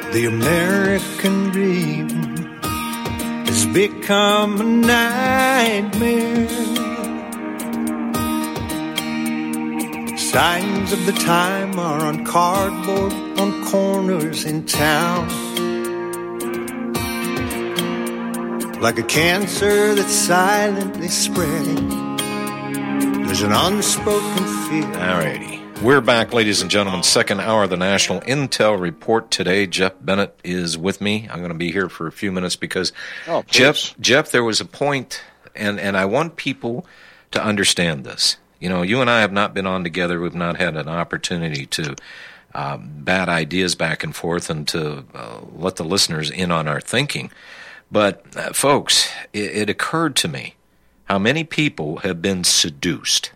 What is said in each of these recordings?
The American dream has become a nightmare. Signs of the time are on cardboard on corners in town. Like a cancer that's silently spreading, there's an unspoken fear. Alrighty. We're back, ladies and gentlemen. Second hour of the National Intel Report today. Jeff Bennett is with me. I'm going to be here for a few minutes because, Jeff, there was a point, and I want people to understand this. You know, you and I have not been on together. We've not had an opportunity to bat ideas back and forth and to let the listeners in on our thinking. But, folks, it occurred to me how many people have been seduced.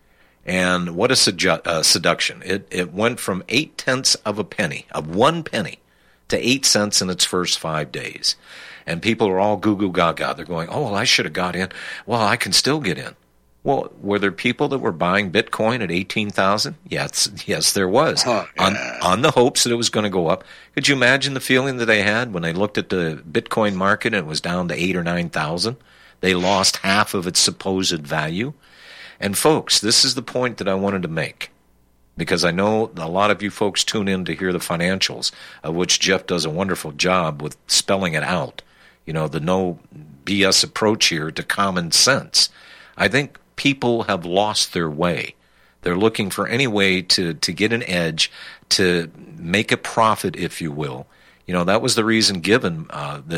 And what a seduction. It went from 0.8 of a penny, of 1 penny, to 8 cents in its first 5 days. And people are all goo-goo gaga. They're going, oh, well, I should have got in. Well, I can still get in. Well, were there people that were buying Bitcoin at 18,000? Yes, there was. On the hopes that it was going to go up. Could you imagine the feeling that they had when they looked at the Bitcoin market and it was down to 8,000 or 9,000? They lost half of its supposed value. And folks, this is the point that I wanted to make, because I know a lot of you folks tune in to hear the financials, of which Jeff does a wonderful job with spelling it out. You know, the no BS approach here to common sense. I think people have lost their way. They're looking for any way to get an edge, to make a profit, if you will. You know, that was the reason given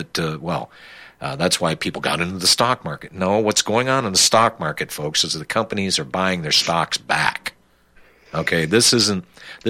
that's why people got into the stock market. No, what's going on in the stock market, folks, is the companies are buying their stocks back. Okay, this isn't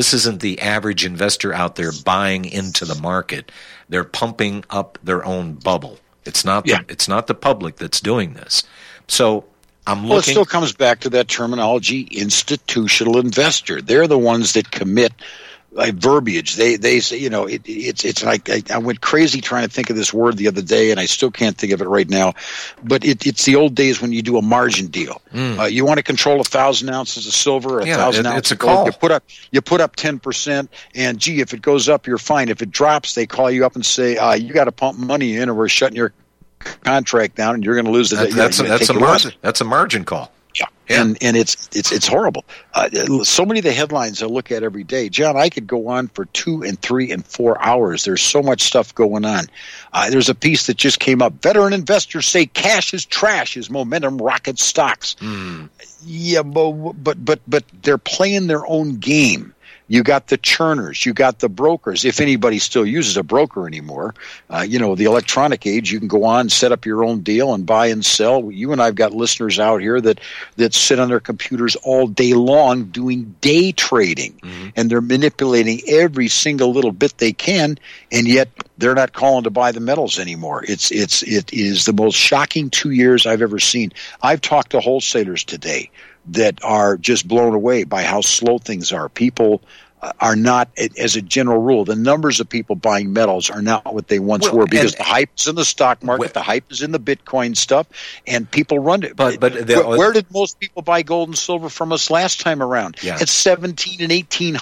the average investor out there buying into the market. They're pumping up their own bubble. It's not the public that's doing this. So I'm looking. Well, it still comes back to that terminology, institutional investor. They're the ones that commit verbiage. They say, you know, it's like I went crazy trying to think of this word the other day, and I still can't think of it right now. But it's the old days when you do a margin deal. You want to control 1,000 ounces of silver, or 1,000 ounces of gold. You put up 10%, and gee, if it goes up, you're fine. If it drops, they call you up and say, you got to pump money in, or we're shutting your contract down, and you're going to lose the. That's a margin call. Yeah. And it's horrible. So many of the headlines I look at every day, John, I could go on for 2 and 3 and 4 hours. There's so much stuff going on. There's a piece that just came up. Veteran investors say cash is trash as momentum rockets stocks. Yeah, but they're playing their own game. You got the churners, you got the brokers. If anybody still uses a broker anymore, the electronic age, you can go on, set up your own deal and buy and sell. You and I've got listeners out here that sit on their computers all day long doing day trading, and they're manipulating every single little bit they can, and yet they're not calling to buy the metals anymore. It is the most shocking 2 years I've ever seen. I've talked to wholesalers today that are just blown away by how slow things are. People are not, as a general rule, the numbers of people buying metals are not what they once were, because the hype is in the stock market, the hype is in the Bitcoin stuff, and people run it. But where did most people buy gold and silver from us last time around? At $1,700 and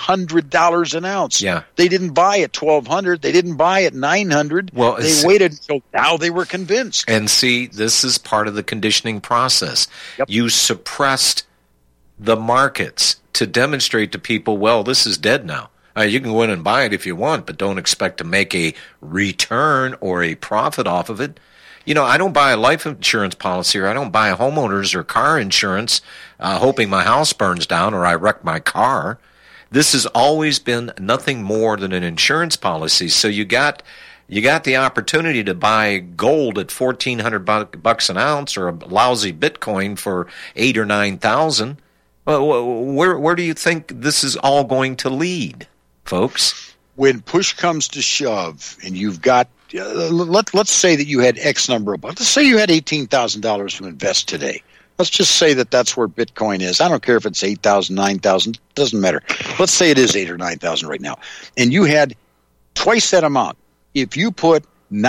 $1,800 an ounce. Yeah. They didn't buy at $1,200. They didn't buy at $900. Well, they waited until now they were convinced. And see, this is part of the conditioning process. Yep. You suppressed the markets to demonstrate to people, well, this is dead now. You can go in and buy it if you want, but don't expect to make a return or a profit off of it. You know, I don't buy a life insurance policy, or I don't buy a homeowner's or car insurance hoping my house burns down or I wreck my car. This has always been nothing more than an insurance policy. So you got the opportunity to buy gold at $1,400 an ounce, or a lousy Bitcoin for 8,000 or 9,000. Where do you think this is all going to lead, folks? When push comes to shove, and you've got, let's say that you had X number of bucks. Let's say you had $18,000 to invest today. Let's just say that that's where Bitcoin is. I don't care if it's 8,000, 9,000, doesn't matter. Let's say it is 8,000 or 9,000 right now, and you had twice that amount. If you put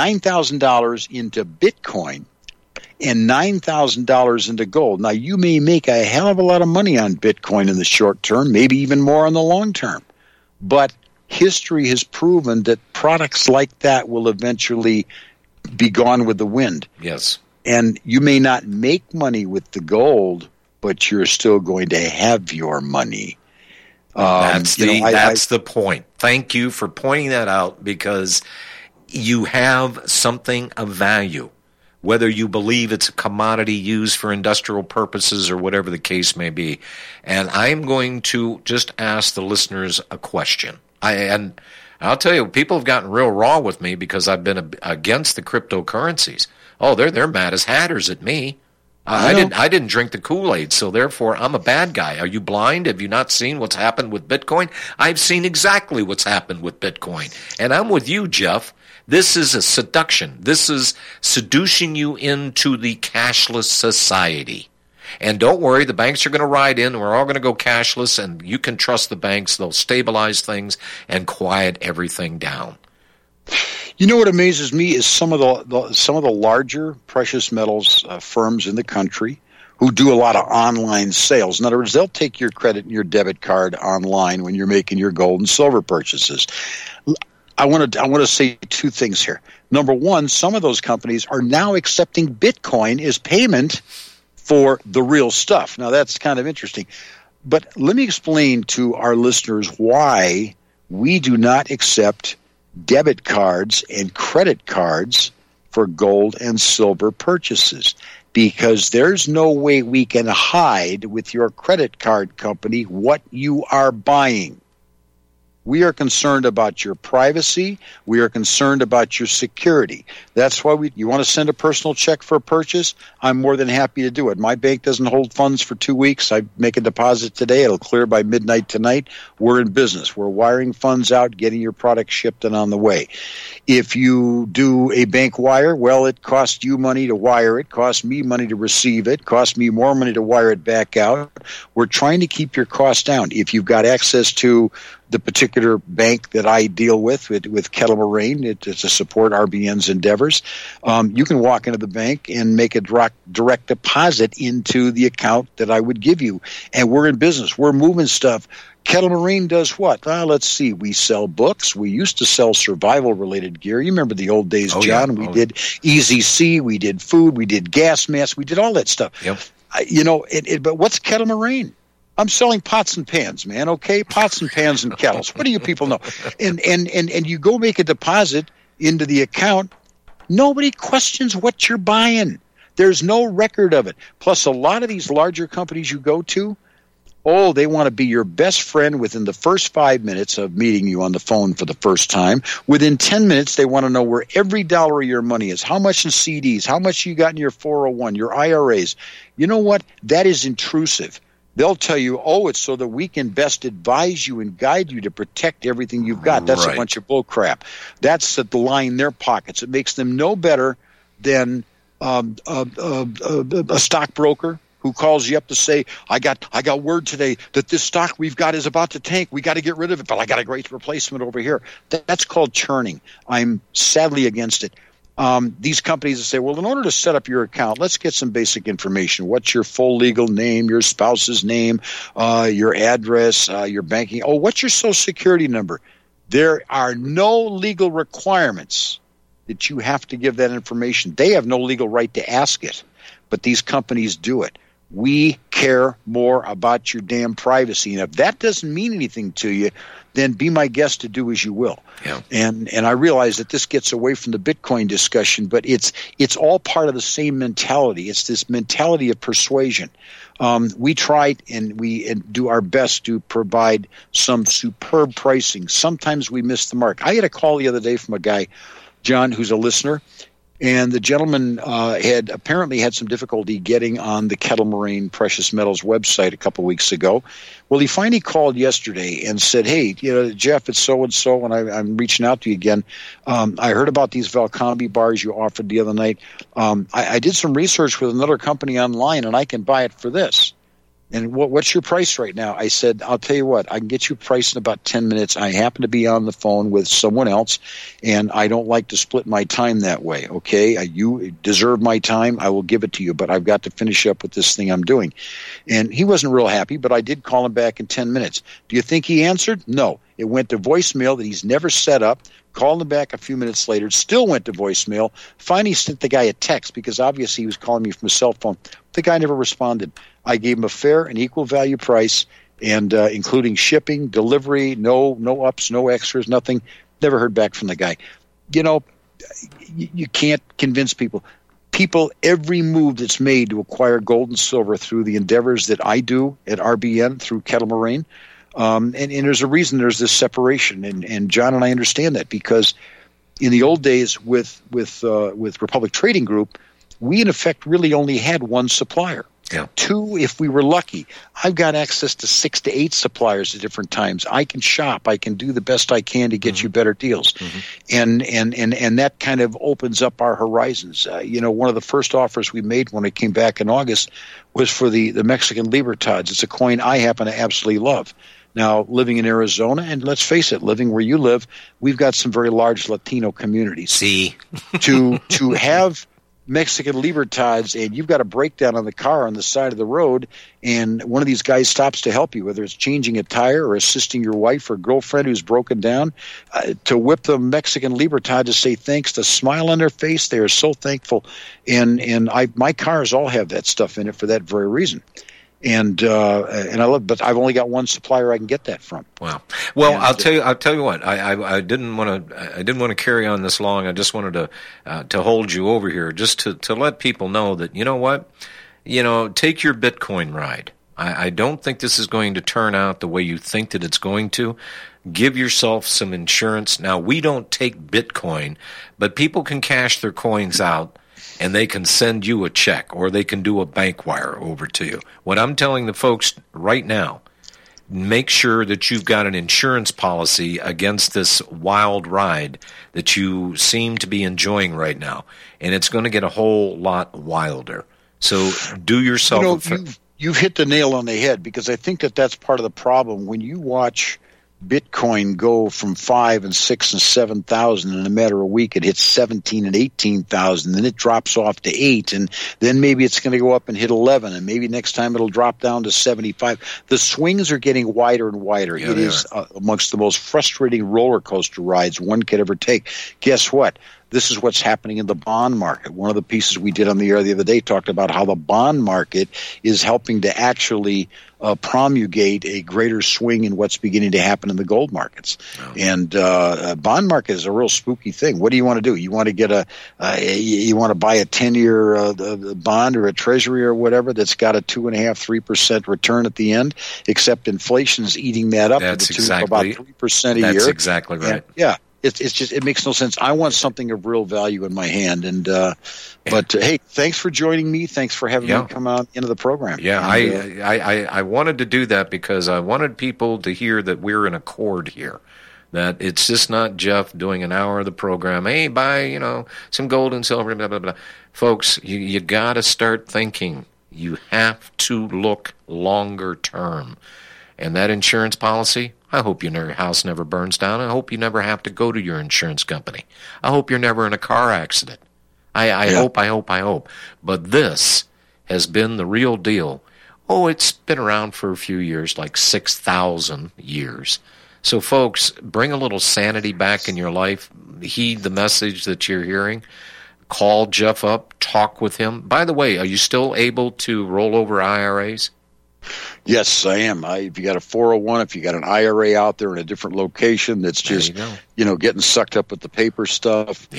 $9,000 into Bitcoin and $9,000 into gold. Now, you may make a hell of a lot of money on Bitcoin in the short term, maybe even more in the long term. But history has proven that products like that will eventually be gone with the wind. Yes. And you may not make money with the gold, but you're still going to have your money. That's the point. Thank you for pointing that out, because you have something of value, whether you believe it's a commodity used for industrial purposes or whatever the case may be. And I'm going to just ask the listeners a question. And I'll tell you, people have gotten real raw with me because I've been against the cryptocurrencies. Oh, they're mad as hatters at me. I didn't drink the Kool-Aid, so therefore I'm a bad guy. Are you blind? Have you not seen what's happened with Bitcoin? I've seen exactly what's happened with Bitcoin. And I'm with you, Jeff. This is a seduction. This is seducing you into the cashless society. And don't worry, the banks are going to ride in. We're all going to go cashless, and you can trust the banks. They'll stabilize things and quiet everything down. You know what amazes me is some of the larger precious metals firms in the country who do a lot of online sales. In other words, they'll take your credit and your debit card online when you're making your gold and silver purchases. I want to say two things here. Number one, some of those companies are now accepting Bitcoin as payment for the real stuff. Now, that's kind of interesting. But let me explain to our listeners why we do not accept debit cards and credit cards for gold and silver purchases, because there's no way we can hide with your credit card company what you are buying. We are concerned about your privacy. We are concerned about your security. That's why you want to send a personal check for a purchase? I'm more than happy to do it. My bank doesn't hold funds for 2 weeks. I make a deposit today. It'll clear by midnight tonight. We're in business. We're wiring funds out, getting your product shipped and on the way. If you do a bank wire, well, it costs you money to wire it, costs me money to receive it, costs me more money to wire it back out. We're trying to keep your costs down. If you've got access to the particular bank that I deal with Kettle Moraine to support RBN's endeavors, you can walk into the bank and make a direct deposit into the account that I would give you. And we're in business. We're moving stuff. Kettle Moraine does what? Let's see. We sell books. We used to sell survival-related gear. You remember the old days, John. We did Easy C. We did food. We did gas masks. We did all that stuff. Yep. But what's Kettle Moraine? I'm selling pots and pans, man, okay? Pots and pans and kettles. What do you people know? And you go make a deposit into the account, nobody questions what you're buying. There's no record of it. Plus, a lot of these larger companies you go to, they want to be your best friend within the first 5 minutes of meeting you on the phone for the first time. Within 10 minutes, they want to know where every dollar of your money is, how much in CDs, how much you got in your 401, your IRAs. You know what? That is intrusive. They'll tell you, it's so that we can best advise you and guide you to protect everything you've got. That's right. A bunch of bull crap. That's the line in their pockets. It makes them no better than a stockbroker who calls you up to say, I got word today that this stock we've got is about to tank. We got to get rid of it, but I got a great replacement over here. That's called churning. I'm sadly against it. These companies say, well, in order to set up your account, let's get some basic information. What's your full legal name, your spouse's name, your address, your banking? What's your Social Security number? There are no legal requirements that you have to give that information. They have no legal right to ask it, but these companies do it. We care more about your damn privacy. And if that doesn't mean anything to you, then be my guest to do as you will. Yeah. And I realize that this gets away from the Bitcoin discussion, but it's all part of the same mentality. It's this mentality of persuasion. We try and we do our best to provide some superb pricing. Sometimes we miss the mark. I had a call the other day from a guy, John, who's a listener. And the gentleman had apparently had some difficulty getting on the Kettle Moraine Precious Metals website a couple of weeks ago. Well, he finally called yesterday and said, hey, Jeff, it's so-and-so, and I'm reaching out to you again. I heard about these Valcambi bars you offered the other night. I did some research with another company online, and I can buy it for this. And what's your price right now? I said, I'll tell you what, I can get you priced in about 10 minutes. I happen to be on the phone with someone else, and I don't like to split my time that way, okay? You deserve my time. I will give it to you, but I've got to finish up with this thing I'm doing. And he wasn't real happy, but I did call him back in 10 minutes. Do you think he answered? No. It went to voicemail that he's never set up. Called him back a few minutes later. Still went to voicemail. Finally sent the guy a text because obviously he was calling me from a cell phone. The guy never responded. I gave him a fair and equal value price, and including shipping, delivery, no ups, no extras, nothing. Never heard back from the guy. You know, you can't convince people. Every move that's made to acquire gold and silver through the endeavors that I do at RBN through Kettle Moraine, and there's a reason there's this separation. And John and I understand that because in the old days with Republic Trading Group, we in effect really only had one supplier. Yeah. 2, if we were lucky. I've got access to 6 to 8 suppliers at different times. I can shop. I can do the best I can to get you better deals. And that kind of opens up our horizons. One of the first offers we made when I came back in August was for the Mexican Libertads. It's a coin I happen to absolutely love. Now, living in Arizona, and let's face it, living where you live, we've got some very large Latino communities. See? To have Mexican Libertads, and you've got a breakdown on the car on the side of the road, and one of these guys stops to help you, whether it's changing a tire or assisting your wife or girlfriend who's broken down, to whip the Mexican Libertad to say thanks, the smile on their face, they are so thankful. And my cars all have that stuff in it for that very reason. And I love, but I've only got one supplier I can get that from. Wow. Well, I'll tell you what. I didn't want to carry on this long. I just wanted to hold you over here, just to let people know that, you know what, take your Bitcoin ride. I don't think this is going to turn out the way you think that it's going to. Give yourself some insurance. Now, we don't take Bitcoin, but people can cash their coins out, and they can send you a check, or they can do a bank wire over to you. What I'm telling the folks right now, make sure that you've got an insurance policy against this wild ride that you seem to be enjoying right now, and it's going to get a whole lot wilder. So do yourself you've hit the nail on the head, because I think that's part of the problem. When you watch Bitcoin go from 5 and 6 and 7,000 in a matter of a week, it hits 17 and 18,000, then it drops off to 8, and then maybe it's going to go up and hit 11, and maybe next time it'll drop down to 75. The swings are getting wider and wider. Yeah, it is amongst the most frustrating roller coaster rides one could ever take. Guess what? This is what's happening in the bond market. One of the pieces we did on the air the other day talked about how the bond market is helping to actually promulgate a greater swing in what's beginning to happen in the gold markets. Oh. And bond market is a real spooky thing. What do you want to do? You want to get you want to buy a 10-year bond or a treasury or whatever that's got a 2.5-3% return at the end, except inflation's eating that up to about 3% a year. That's exactly right. And, yeah. It's just, it makes no sense. I want something of real value in my hand. And but hey, thanks for joining me. Thanks for having me come out into the program. Yeah, and, I wanted to do that because I wanted people to hear that we're in accord here. That it's just not Jeff doing an hour of the program. Hey, buy some gold and silver. Blah blah blah. Folks, you got to start thinking. You have to look longer term, and that insurance policy. I hope your house never burns down. I hope you never have to go to your insurance company. I hope you're never in a car accident. I hope. But this has been the real deal. Oh, it's been around for a few years, like 6,000 years. So, folks, bring a little sanity back in your life. Heed the message that you're hearing. Call Jeff up. Talk with him. By the way, are you still able to roll over IRAs? Yes, I am. If you got a 401, if you got an IRA out there in a different location that's just, getting sucked up with the paper stuff,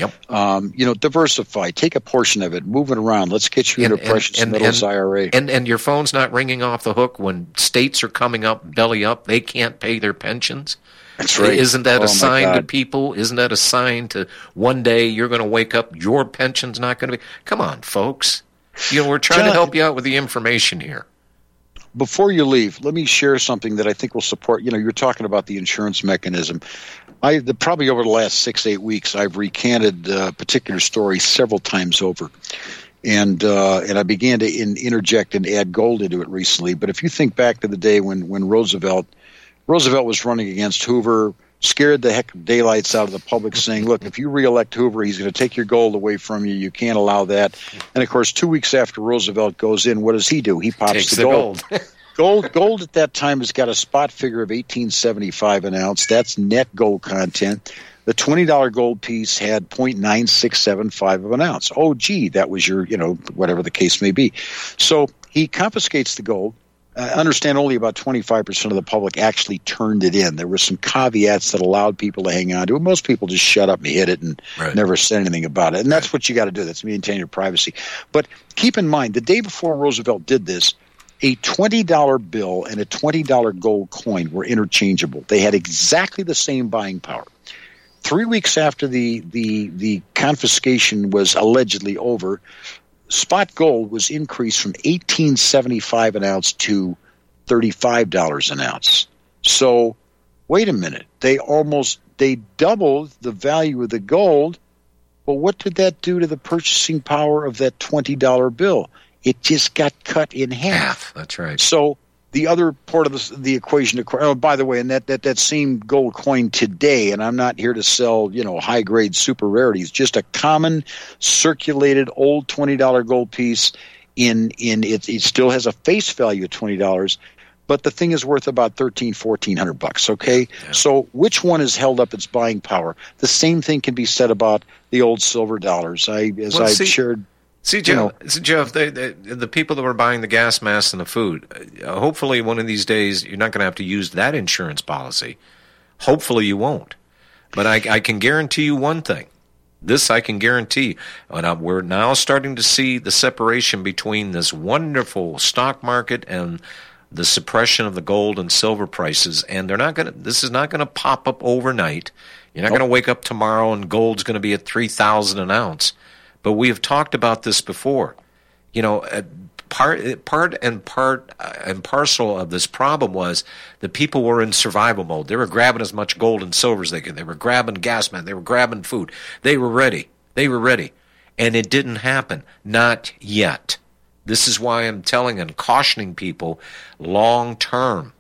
diversify. Take a portion of it, move it around. Let's get you into precious metals IRA. And your phone's not ringing off the hook when states are coming up, belly up. They can't pay their pensions. That's right. Isn't that a sign to people? Isn't that a sign to one day you're going to wake up, your pension's not going to be? Come on, folks. We're trying to help you out with the information here. Before you leave, let me share something that I think will support. You're talking about the insurance mechanism. Probably over the last 6-8 weeks, I've recanted a particular story several times over, and I began to interject and add gold into it recently. But if you think back to the day when Roosevelt was running against Hoover, scared the heck of daylights out of the public, saying, look, if you reelect Hoover, he's going to take your gold away from you. You can't allow that. And, of course, 2 weeks after Roosevelt goes in, what does he do? He pops Takes the gold. Gold at that time has got a spot figure of $18.75 an ounce. That's net gold content. The $20 gold piece had 0.9675 of an ounce. Oh, gee, that was your, whatever the case may be. So he confiscates the gold. I understand only about 25% of the public actually turned it in. There were some caveats that allowed people to hang on to it. Most people just shut up and hit it and never said anything about it. And that's what you got to do. That's maintain your privacy. But keep in mind, the day before Roosevelt did this, a $20 bill and a $20 gold coin were interchangeable. They had exactly the same buying power. 3 weeks after the confiscation was allegedly over, spot gold was increased from $18.75 an ounce to $35 an ounce. So, wait a minute. They doubled the value of the gold, but what did that do to the purchasing power of that $20 bill? It just got cut in half. That's right. So the other part of the equation, by the way, and that same gold coin today, and I'm not here to sell, high-grade super rarities, just a common circulated old $20 gold piece it still has a face value of $20, but the thing is worth about $1,400, okay? Yeah. So which one has held up its buying power? The same thing can be said about the old silver dollars. I've shared... See, Jeff, the people that were buying the gas masks and the food, hopefully one of these days you're not going to have to use that insurance policy. Hopefully you won't. But I can guarantee you one thing. This I can guarantee. We're now starting to see the separation between this wonderful stock market and the suppression of the gold and silver prices. And this is not going to pop up overnight. You're not going to wake up tomorrow and gold's going to be at $3,000 an ounce. But we have talked about this before. Part and parcel of this problem was the people were in survival mode. They were grabbing as much gold and silver as they could. They were grabbing gas masks. They were grabbing food. They were ready. And it didn't happen. Not yet. This is why I'm telling and cautioning people long term.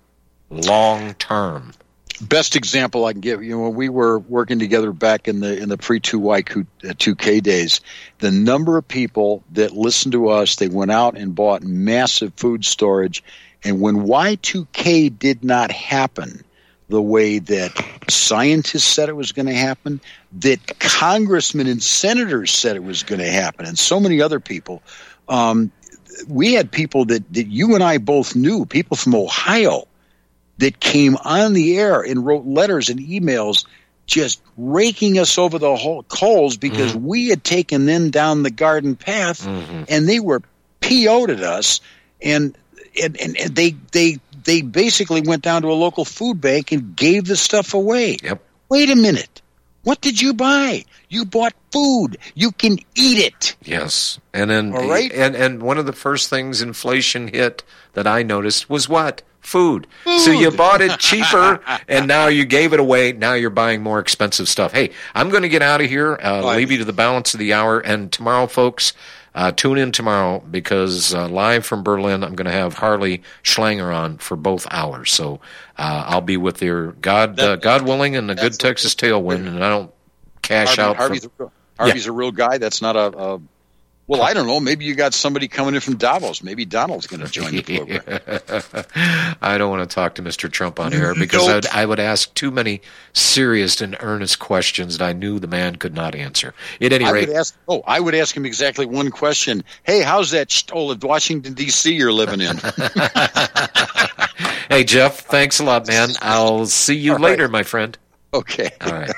Best example I can give, when we were working together back in the pre-2K days, the number of people that listened to us, they went out and bought massive food storage, and when Y2K did not happen the way that scientists said it was going to happen, that congressmen and senators said it was going to happen, and so many other people, we had people that you and I both knew, people from Ohio, that came on the air and wrote letters and emails just raking us over the coals because we had taken them down the garden path and they were PO'd at us and they basically went down to a local food bank and gave the stuff away. Yep. Wait a minute. What did you buy? You bought food. You can eat it. Yes. And then all right? and one of the first things inflation hit that I noticed was what? Food. So you bought it cheaper, and now you gave it away. Now you're buying more expensive stuff. Hey, I'm going to get out of here, leave you to the balance of the hour. And tomorrow, folks, tune in tomorrow because live from Berlin, I'm going to have Harley Schlanger on for both hours. So I'll be with your God willing and a good Texas tailwind, and I don't cash out. Harvey's a real guy. That's not a well, I don't know. Maybe you got somebody coming in from Davos. Maybe Donald's going to join the program. I don't want to talk to Mr. Trump on air because I would ask too many serious and earnest questions that I knew the man could not answer. At any rate, I would ask him exactly one question. Hey, how's that Washington, D.C. you're living in? Hey, Jeff, thanks a lot, man. I'll see you later, my friend. Okay. All right.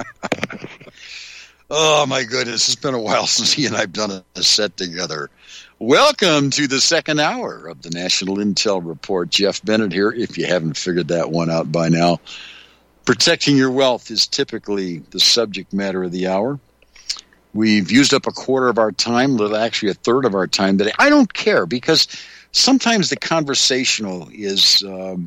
Oh, my goodness. It's been a while since he and I have done a set together. Welcome to the second hour of the National Intel Report. Jeff Bennett here, if you haven't figured that one out by now. Protecting your wealth is typically the subject matter of the hour. We've used up a quarter of our time, actually a third of our time today. I don't care because sometimes the conversational is...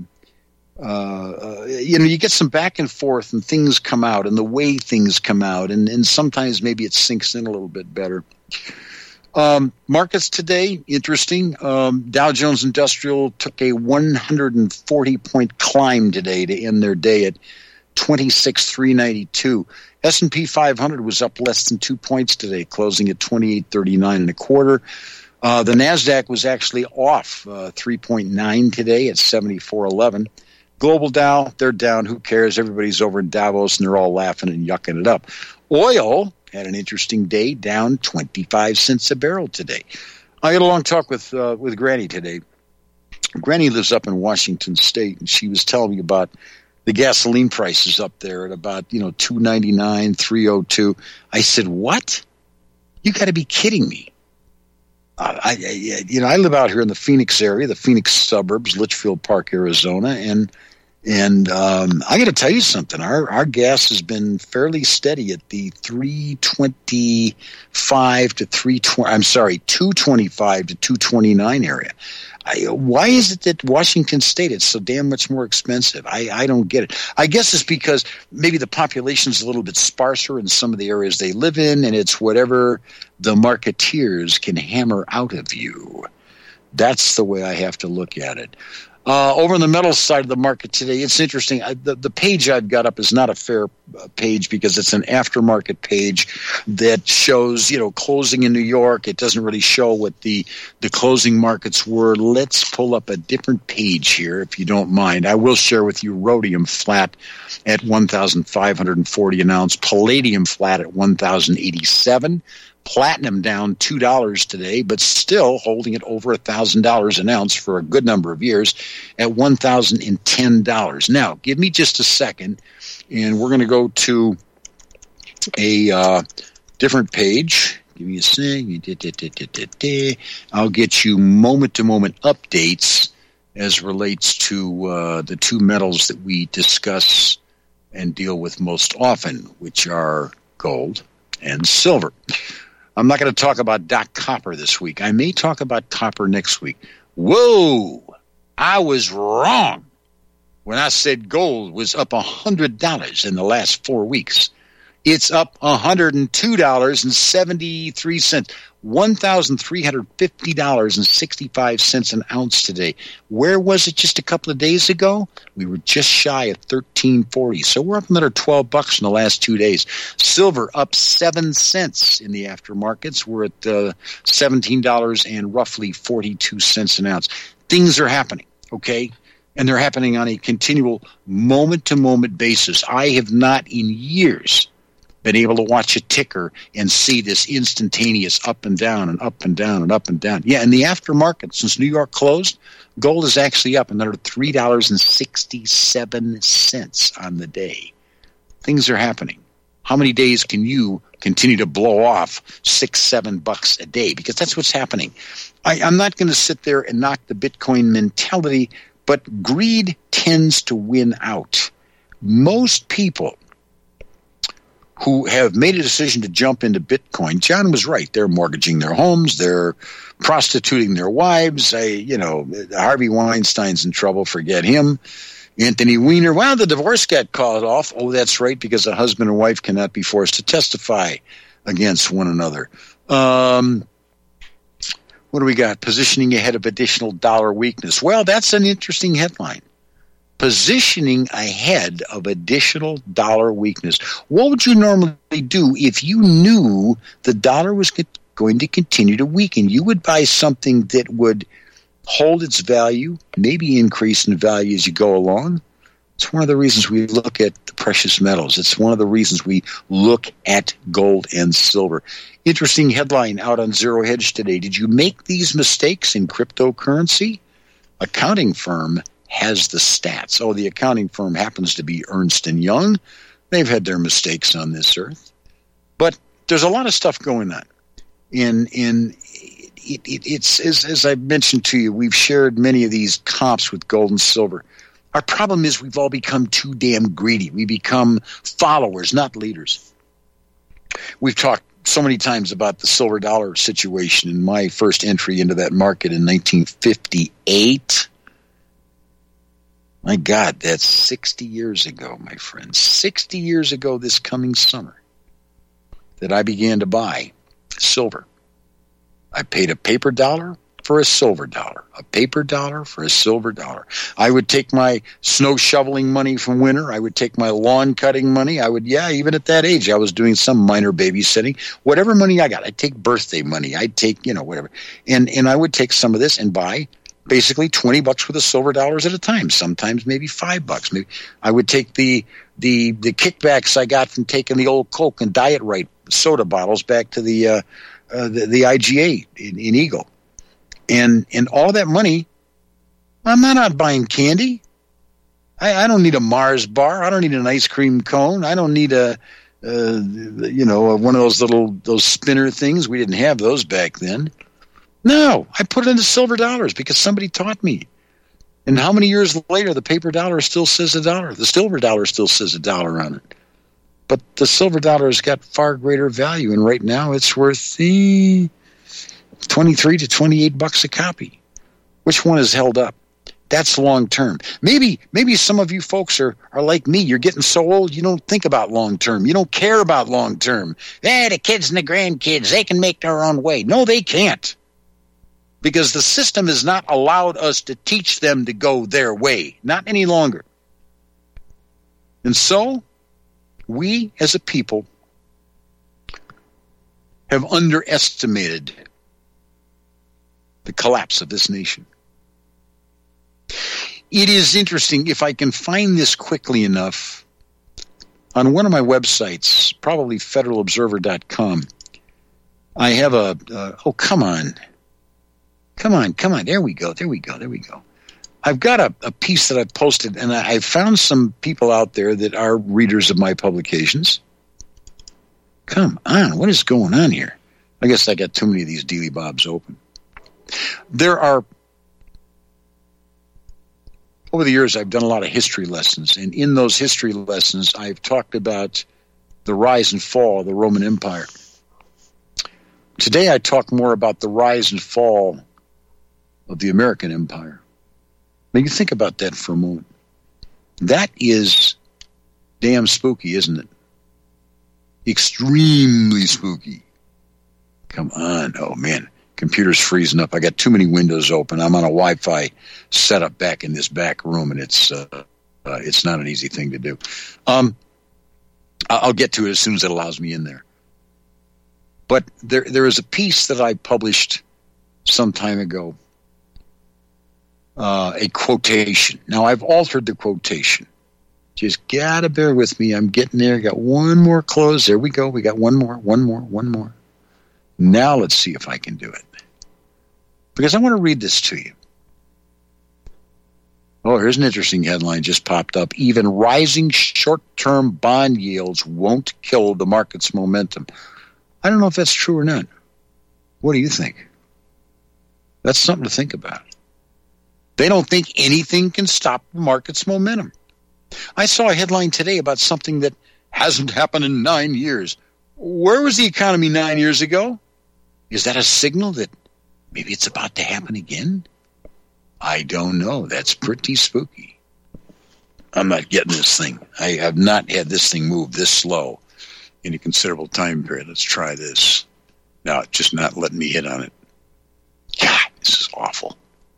you get some back and forth and things come out and the way things come out and sometimes maybe it sinks in a little bit better. Markets today, interesting. Dow Jones Industrial took a 140-point climb today to end their day at 26,392. S&P 500 was up less than 2 points today, closing at 2839 and a quarter. The NASDAQ was actually off 3.9 today at 74.11. Global Dow, they're down. Who cares? Everybody's over in Davos, and they're all laughing and yucking it up. Oil had an interesting day, down 25 cents a barrel today. I had a long talk with Granny today. Granny lives up in Washington State, and she was telling me about the gasoline prices up there at about $2.99, $3.02. I said, "What? You got to be kidding me!" I live out here in the Phoenix area, the Phoenix suburbs, Litchfield Park, Arizona, and I got to tell you something. Our gas has been fairly steady at the 225 to 229 area. Why is it that Washington State it's so damn much more expensive? I don't get it. I guess it's because maybe the population's a little bit sparser in some of the areas they live in, and it's whatever the marketeers can hammer out of you. That's the way I have to look at it. Over on the metals side of the market today, it's interesting. The page I've got up is not a fair page because it's an aftermarket page that shows, closing in New York. It doesn't really show what the closing markets were. Let's pull up a different page here, if you don't mind. I will share with you rhodium flat at 1,540 an ounce, palladium flat at 1,087. Platinum down $2 today, but still holding it over $1,000 an ounce for a good number of years at $1,010. Now, give me just a second, and we're going to go to a different page. Give me a second. I'll get you moment-to-moment updates as relates to the two metals that we discuss and deal with most often, which are gold and silver. I'm not going to talk about Doc Copper this week. I may talk about copper next week. Whoa! I was wrong when I said gold was up $100 in the last 4 weeks. It's up $102.73, $1,350.65 an ounce today. Where was it just a couple of days ago? We were just shy of $13.40. So we're up another $12 in the last 2 days. Silver up 7 cents in the aftermarkets. We're at $17 and roughly 42 cents an ounce. Things are happening, okay? And they're happening on a continual moment-to-moment basis. I have not in years been able to watch a ticker and see this instantaneous up and down and up and down and up and down. Yeah, in the aftermarket, since New York closed, gold is actually up another $3.67 on the day. Things are happening. How many days can you continue to blow off $6-7 a day? Because that's what's happening. I'm not going to sit there and knock the Bitcoin mentality, but greed tends to win out. Most people who have made a decision to jump into Bitcoin, John was right. They're mortgaging their homes. They're prostituting their wives. Harvey Weinstein's in trouble. Forget him. Anthony Weiner, well, the divorce got called off. Oh, that's right, because a husband and wife cannot be forced to testify against one another. What do we got? Positioning ahead of additional dollar weakness. Well, that's an interesting headline. Positioning ahead of additional dollar weakness. What would you normally do if you knew the dollar was going to continue to weaken? You would buy something that would hold its value, maybe increase in value as you go along. It's one of the reasons we look at the precious metals. It's one of the reasons we look at gold and silver. Interesting headline out on Zero Hedge today. Did you make these mistakes in cryptocurrency? Accounting firm has the stats. Oh, the accounting firm happens to be Ernst & Young. They've had their mistakes on this earth. But there's a lot of stuff going on. It's as I've mentioned to you, we've shared many of these comps with gold and silver. Our problem is we've all become too damn greedy. We become followers, not leaders. We've talked so many times about the silver dollar situation in my first entry into that market in 1958. My God, that's 60 years ago, my friend. 60 years ago this coming summer that I began to buy silver. I paid a paper dollar for a silver dollar, a paper dollar for a silver dollar. I would take my snow shoveling money from winter. I would take my lawn cutting money. Even at that age, I was doing some minor babysitting. Whatever money I got, I'd take birthday money. I'd take, whatever. And I would take some of this and buy basically $20 worth of silver dollars at a time, sometimes maybe $5. Maybe I would take the kickbacks I got from taking the old Coke and Diet Right soda bottles back to the IGA in Eagle. And all that money, I'm not out buying candy. I don't need a Mars bar. I don't need an ice cream cone. I don't need one of those spinner things. We didn't have those back then. No, I put it into silver dollars because somebody taught me. And how many years later, the paper dollar still says $1. The silver dollar still says $1 on it. But the silver dollar has got far greater value, and right now it's worth $23 to $28 a copy. Which one is held up? That's long term. Maybe some of you folks are like me. You're getting so old you don't think about long term. You don't care about long term. The kids and the grandkids, they can make their own way. No, they can't. Because the system has not allowed us to teach them to go their way. Not any longer. And so, we as a people have underestimated the collapse of this nation. It is interesting, if I can find this quickly enough, on one of my websites, probably federalobserver.com, I have come on. There we go. I've got a piece that I've posted, and I've found some people out there that are readers of my publications. Come on, what is going on here? I guess I got too many of these Dealey Bobs open. Over the years, I've done a lot of history lessons, and in those history lessons, I've talked about the rise and fall of the Roman Empire. Today, I talk more about the rise and fall of the American Empire. Now, you think about that for a moment. That is damn spooky, isn't it? Extremely spooky. Come on. Oh, man. Computer's freezing up. I got too many windows open. I'm on a Wi-Fi setup back in this back room, and it's not an easy thing to do. I'll get to it as soon as it allows me in there. But there is a piece that I published some time ago, a quotation. Now, I've altered the quotation. Just gotta bear with me. I'm getting there. Got one more close. There we go. We got one more. Now let's see if I can do it. Because I want to read this to you. Oh, here's an interesting headline just popped up. Even rising short-term bond yields won't kill the market's momentum. I don't know if that's true or not. What do you think? That's something to think about. They don't think anything can stop the market's momentum. I saw a headline today about something that hasn't happened in 9 years. Where was the economy 9 years ago? Is that a signal that maybe it's about to happen again? I don't know. That's pretty spooky. I'm not getting this thing. I have not had this thing move this slow in a considerable time period. Let's try this. No, it's just not letting me hit on it. God, this is awful.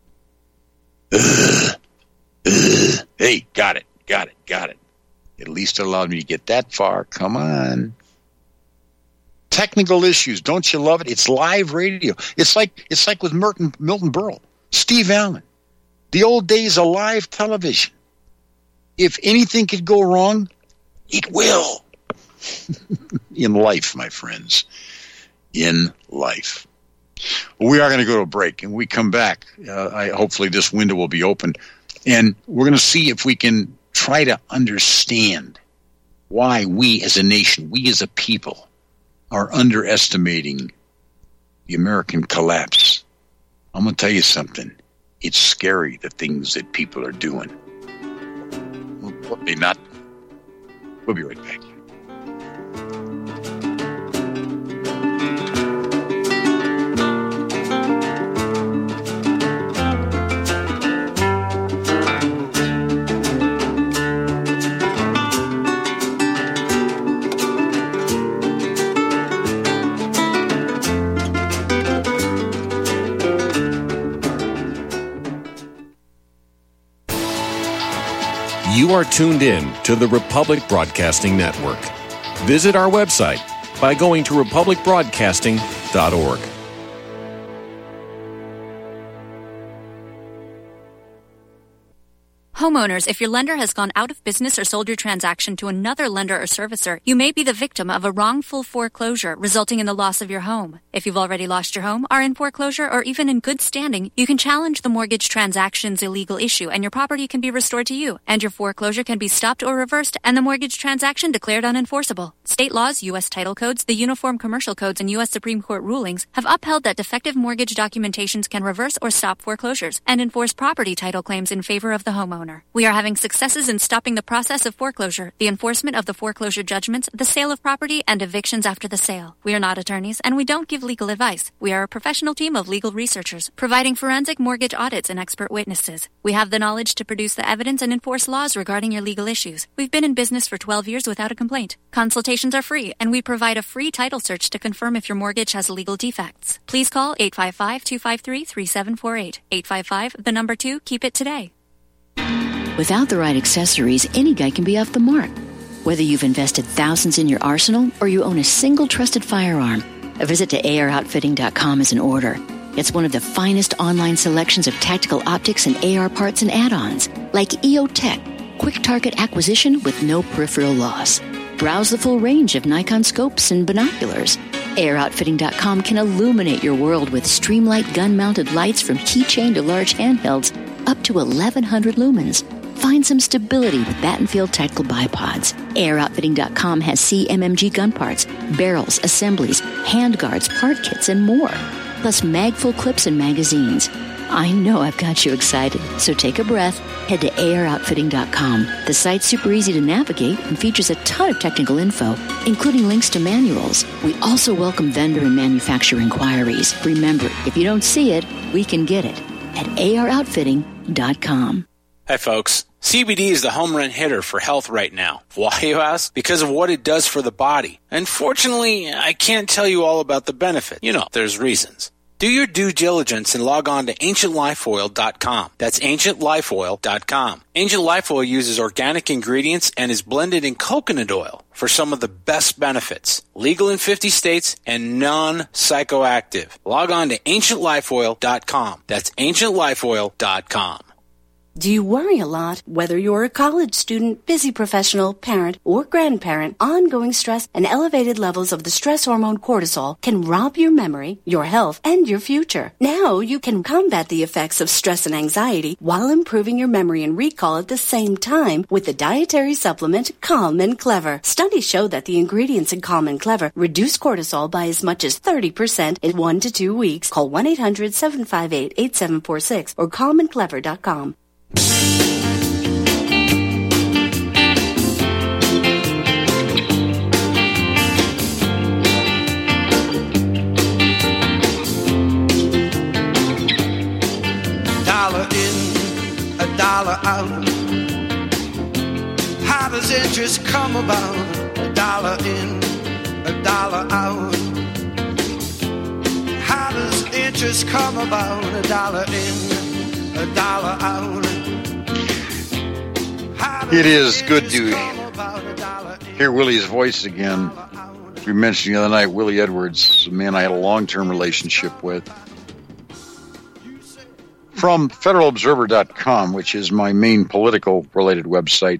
Hey, got it. At least it allowed me to get that far. Come on. Technical issues. Don't you love it? It's live radio. It's like with Milton Berle, Steve Allen. The old days of live television. If anything could go wrong, it will. In life, my friends. In life. We are going to go to a break, and when we come back, hopefully this window will be open, and we're going to see if we can try to understand why we as a nation, we as a people, are underestimating the American collapse. I'm going to tell you something. It's scary, the things that people are doing. We'll be right back. You are tuned in to the Republic Broadcasting Network. Visit our website by going to republicbroadcasting.org. Homeowners, if your lender has gone out of business or sold your transaction to another lender or servicer, you may be the victim of a wrongful foreclosure resulting in the loss of your home. If you've already lost your home, are in foreclosure, or even in good standing, you can challenge the mortgage transaction's illegal issue and your property can be restored to you, and your foreclosure can be stopped or reversed and the mortgage transaction declared unenforceable. State laws, U.S. title codes, the Uniform Commercial Codes, and U.S. Supreme Court rulings have upheld that defective mortgage documentations can reverse or stop foreclosures and enforce property title claims in favor of the homeowner. We are having successes in stopping the process of foreclosure, the enforcement of the foreclosure judgments, the sale of property, and evictions after the sale. We are not attorneys, and we don't give legal advice. We are a professional team of legal researchers, providing forensic mortgage audits and expert witnesses. We have the knowledge to produce the evidence and enforce laws regarding your legal issues. We've been in business for 12 years without a complaint. Consultations are free, and we provide a free title search to confirm if your mortgage has legal defects. Please call 855-253-3748. 855, 2, keep it today. Without the right accessories, any guy can be off the mark. Whether you've invested thousands in your arsenal or you own a single trusted firearm, a visit to AROutfitting.com is in order. It's one of the finest online selections of tactical optics and AR parts and add-ons, like EOTech, quick target acquisition with no peripheral loss. Browse the full range of Nikon scopes and binoculars. AROutfitting.com can illuminate your world with Streamlight gun-mounted lights from keychain to large handhelds up to 1,100 lumens. Find some stability with Battenfield Tactical Bipods. AROutfitting.com has CMMG gun parts, barrels, assemblies, handguards, part kits, and more. Plus mag-full clips and magazines. I know I've got you excited, so take a breath. Head to AROutfitting.com. The site's super easy to navigate and features a ton of technical info, including links to manuals. We also welcome vendor and manufacturer inquiries. Remember, if you don't see it, we can get it at AROutfitting.com. Hi, folks. CBD is the home run hitter for health right now. Why, you ask? Because of what it does for the body. Unfortunately, I can't tell you all about the benefit. You know, there's reasons. Do your due diligence and log on to AncientLifeOil.com. That's AncientLifeOil.com. Ancient Life Oil uses organic ingredients and is blended in coconut oil for some of the best benefits. Legal in 50 states and non-psychoactive. Log on to AncientLifeOil.com. That's AncientLifeOil.com. Do you worry a lot? Whether you're a college student, busy professional, parent, or grandparent, ongoing stress and elevated levels of the stress hormone cortisol can rob your memory, your health, and your future. Now you can combat the effects of stress and anxiety while improving your memory and recall at the same time with the dietary supplement Calm and Clever. Studies show that the ingredients in Calm and Clever reduce cortisol by as much as 30% in 1 to 2 weeks. Call 1-800-758-8746 or calmandclever.com. $1 in, $1 out. How does interest come about? $1 in, $1 out. How does interest come about? $1 in, $1 out. It is good to hear Willie's voice again. We mentioned the other night, Willie Edwards, a man I had a long-term relationship with. From FederalObserver.com, which is my main political-related website,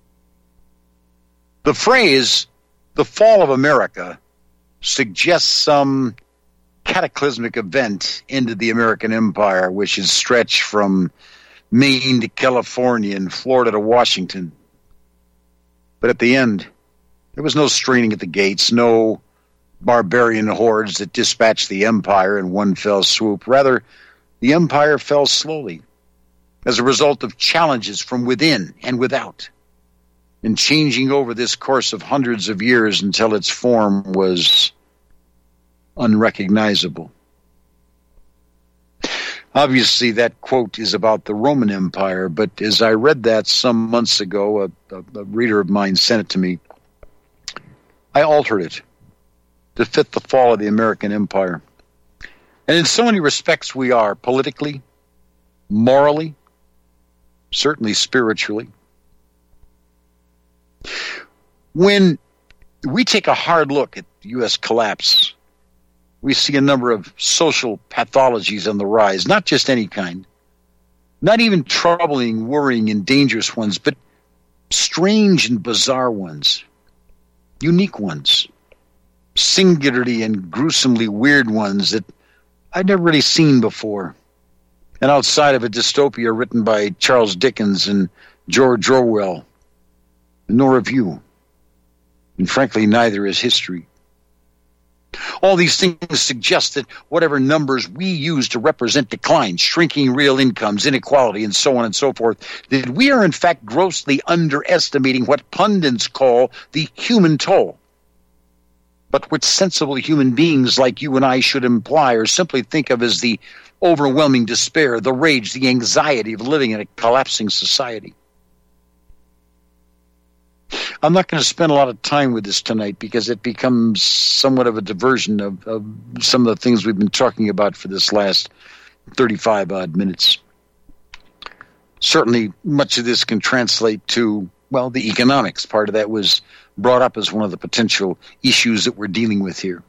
the phrase, the fall of America, suggests some cataclysmic event into the American empire, which is stretched from Maine to California and Florida to Washington. But at the end, there was no straining at the gates, no barbarian hordes that dispatched the empire in one fell swoop. Rather, the empire fell slowly as a result of challenges from within and without, and changing over this course of hundreds of years until its form was unrecognizable. Obviously, that quote is about the Roman Empire, but as I read that some months ago, a reader of mine sent it to me, I altered it to fit the fall of the American Empire. And in so many respects we are, politically, morally, certainly spiritually. When we take a hard look at the U.S. collapse, we see a number of social pathologies on the rise, not just any kind, not even troubling, worrying, and dangerous ones, but strange and bizarre ones, unique ones, singularly and gruesomely weird ones that I'd never really seen before. And outside of a dystopia written by Charles Dickens and George Orwell, nor have you. And frankly, neither is history. All these things suggest that whatever numbers we use to represent decline, shrinking real incomes, inequality, and so on and so forth, that we are in fact grossly underestimating what pundits call the human toll. But which sensible human beings like you and I should imply or simply think of as the overwhelming despair, the rage, the anxiety of living in a collapsing society. I'm not going to spend a lot of time with this tonight because it becomes somewhat of a diversion of some of the things we've been talking about for this last 35-odd minutes. Certainly, much of this can translate to, well, the economics. Part of that was brought up as one of the potential issues that we're dealing with here.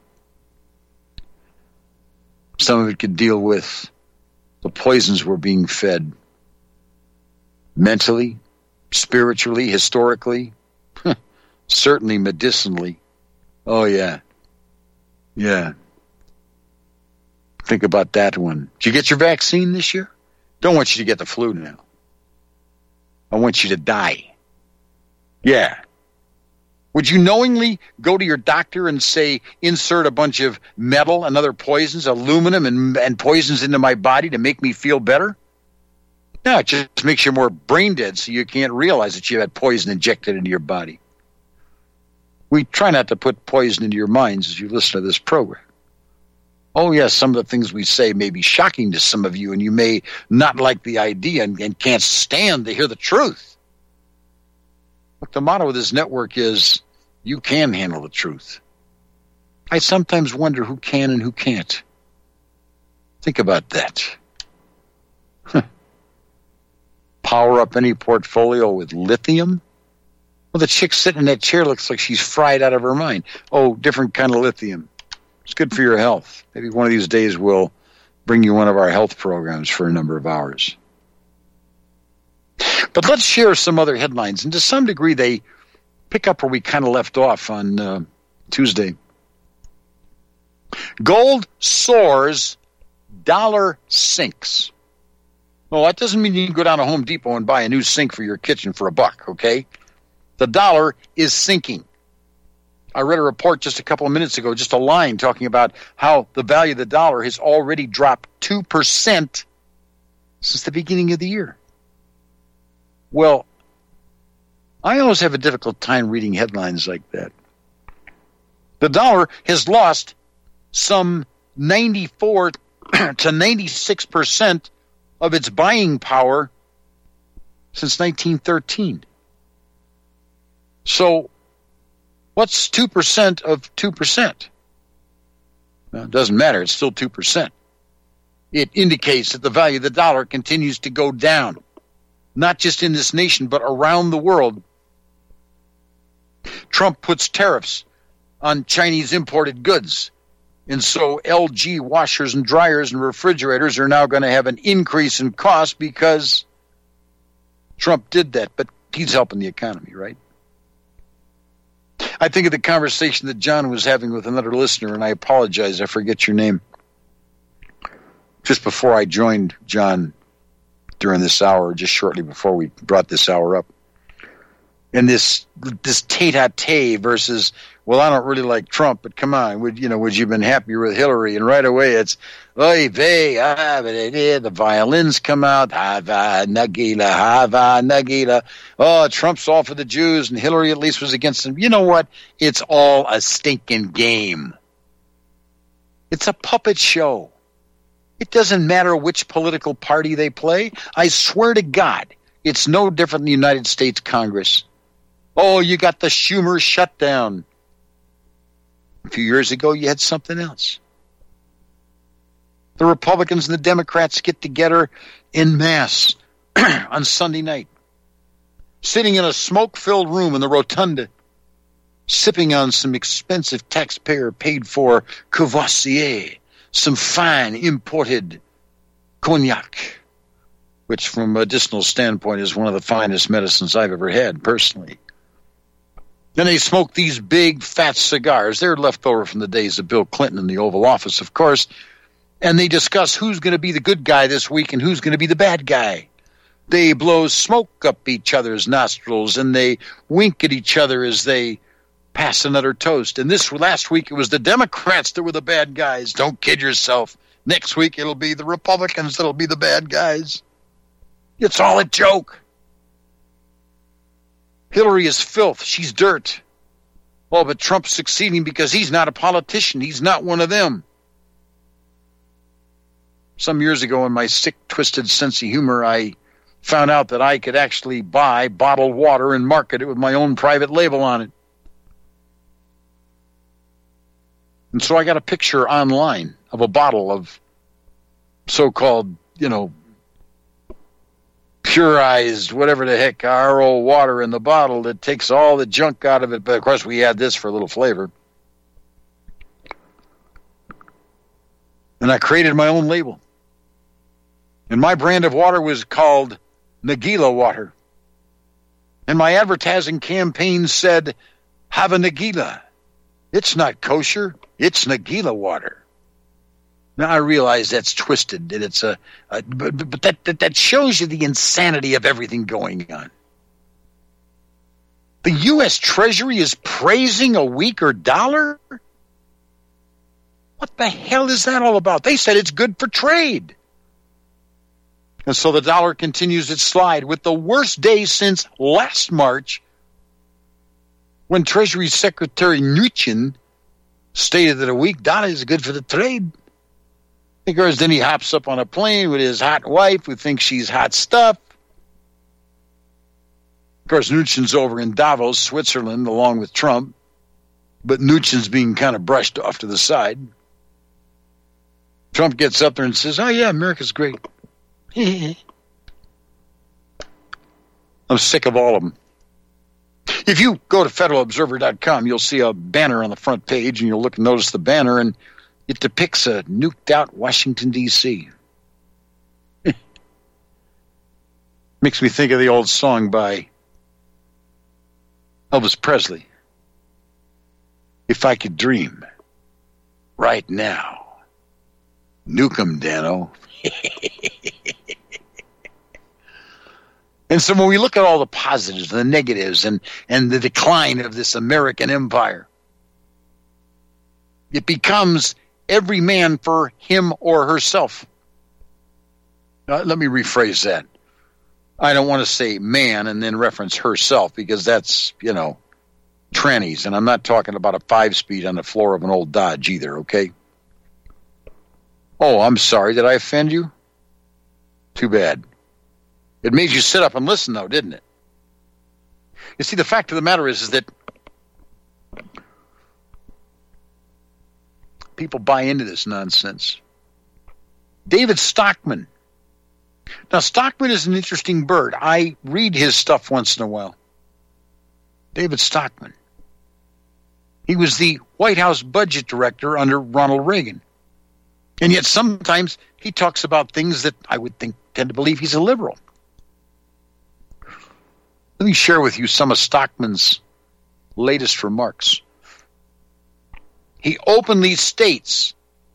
Some of it could deal with the poisons we're being fed mentally, spiritually, historically, certainly medicinally. Oh, yeah. Yeah. Think about that one. Did you get your vaccine this year? Don't want you to get the flu now. I want you to die. Yeah. Would you knowingly go to your doctor and say, insert a bunch of metal and other poisons, aluminum and poisons into my body to make me feel better? No, it just makes you more brain dead so you can't realize that you had poison injected into your body. We try not to put poison into your minds as you listen to this program. Oh, yes, some of the things we say may be shocking to some of you, and you may not like the idea and can't stand to hear the truth. Look, the motto of this network is, you can handle the truth. I sometimes wonder who can and who can't. Think about that. Power up any portfolio with lithium? Well, the chick sitting in that chair looks like she's fried out of her mind. Oh, different kind of lithium. It's good for your health. Maybe one of these days we'll bring you one of our health programs for a number of hours. But let's share some other headlines. And to some degree, they pick up where we kind of left off on Tuesday. Gold soars, dollar sinks. Well, that doesn't mean you can go down to Home Depot and buy a new sink for your kitchen for $1, okay? The dollar is sinking. I read a report just a couple of minutes ago, just a line talking about how the value of the dollar has already dropped 2% since the beginning of the year. Well, I always have a difficult time reading headlines like that. The dollar has lost some 94 to 96% of its buying power since 1913. So, what's 2% of 2%? Well, it doesn't matter. It's still 2%. It indicates that the value of the dollar continues to go down, not just in this nation, but around the world. Trump puts tariffs on Chinese imported goods. And so LG washers and dryers and refrigerators are now going to have an increase in cost because Trump did that. But he's helping the economy, right? I think of the conversation that John was having with another listener, and I apologize, I forget your name. Just before I joined John during this hour, just shortly before we brought this hour up. And this tete-a-tete versus, well, I don't really like Trump, but come on, would you have been happier with Hillary? And right away it's, oy vey, the violins come out, hava nagila. Oh, Trump's all for the Jews, and Hillary at least was against them. You know what? It's all a stinking game. It's a puppet show. It doesn't matter which political party they play. I swear to God, it's no different than the United States Congress. Oh, you got the Schumer shutdown. A few years ago, you had something else. The Republicans and the Democrats get together en masse on Sunday night, sitting in a smoke-filled room in the rotunda, sipping on some expensive taxpayer-paid-for Courvoisier, some fine imported cognac, which from a medicinal standpoint is one of the finest medicines I've ever had, personally. Then they smoke these big, fat cigars. They're left over from the days of Bill Clinton in the Oval Office, of course. And they discuss who's going to be the good guy this week and who's going to be the bad guy. They blow smoke up each other's nostrils, and they wink at each other as they pass another toast. And this last week, it was the Democrats that were the bad guys. Don't kid yourself. Next week, it'll be the Republicans that'll be the bad guys. It's all a joke. Hillary is filth. She's dirt. Oh, but Trump's succeeding because he's not a politician. He's not one of them. Some years ago, in my sick, twisted sense of humor, I found out that I could actually buy bottled water and market it with my own private label on it. And so I got a picture online of a bottle of so-called, purized, whatever the heck, RO water in the bottle that takes all the junk out of it. But, of course, we add this for a little flavor. And I created my own label. And my brand of water was called Nagila water. And my advertising campaign said, have a Nagila. It's not kosher. It's Nagila water. Now I realize that's twisted, and it's but that shows you the insanity of everything going on. The U.S. Treasury is praising a weaker dollar? What the hell is that all about? They said it's good for trade. And so the dollar continues its slide with the worst day since last March, when Treasury Secretary Mnuchin stated that a weak dollar is good for the trade. Of course, then he hops up on a plane with his hot wife who thinks she's hot stuff. Of course, Mnuchin's over in Davos, Switzerland, along with Trump. But Mnuchin's being kind of brushed off to the side. Trump gets up there and says, oh, yeah, America's great. I'm sick of all of them. If you go to federalobserver.com, you'll see a banner on the front page, and you'll look and notice the banner, and it depicts a nuked-out Washington, D.C. Makes me think of the old song by Elvis Presley. If I could dream right now, nuke 'em, Dano. And so when we look at all the positives, the negatives, and the decline of this American empire, it becomes every man for him or herself. Let me rephrase that. I don't want to say man and then reference herself, because that's, trannies. And I'm not talking about a 5-speed on the floor of an old Dodge either, okay? Oh, I'm sorry. Did I offend you? Too bad. It made you sit up and listen, though, didn't it? You see, the fact of the matter is that people buy into this nonsense. David Stockman. Now, Stockman is an interesting bird. I read his stuff once in a while. David Stockman. He was the White House budget director under Ronald Reagan. And yet sometimes he talks about things that I would tend to believe he's a liberal. Let me share with you some of Stockman's latest remarks. He openly states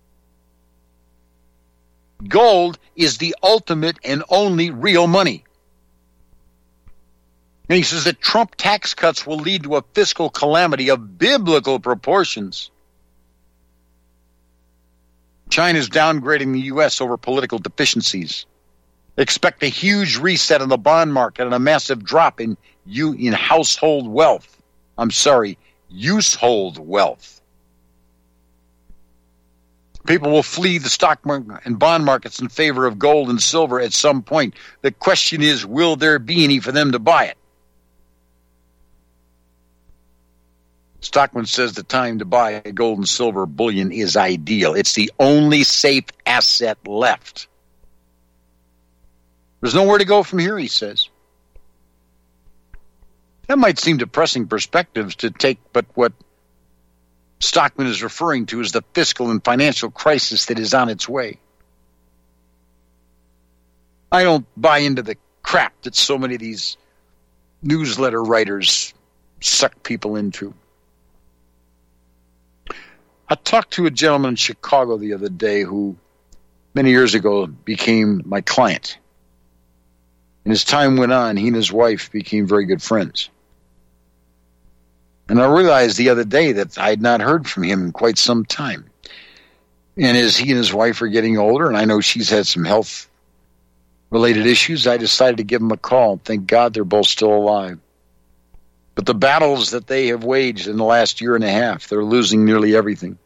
gold is the ultimate and only real money. And he says that Trump tax cuts will lead to a fiscal calamity of biblical proportions. China's downgrading the U.S. over political deficiencies. Expect a huge reset in the bond market and a massive drop in household wealth. I'm sorry, usehold wealth. People will flee the stock market and bond markets in favor of gold and silver at some point. The question is, will there be any for them to buy it? Stockman says the time to buy gold and silver bullion is ideal. It's the only safe asset left. There's nowhere to go from here, he says. That might seem depressing perspectives to take, but what Stockman is referring to is the fiscal and financial crisis that is on its way. I don't buy into the crap that so many of these newsletter writers suck people into. I talked to a gentleman in Chicago the other day who many years ago became my client. And as time went on, he and his wife became very good friends. And I realized the other day that I had not heard from him in quite some time. And as he and his wife are getting older, and I know she's had some health-related issues, I decided to give him a call. Thank God they're both still alive. But the battles that they have waged in the last year and a half, they're losing nearly everything.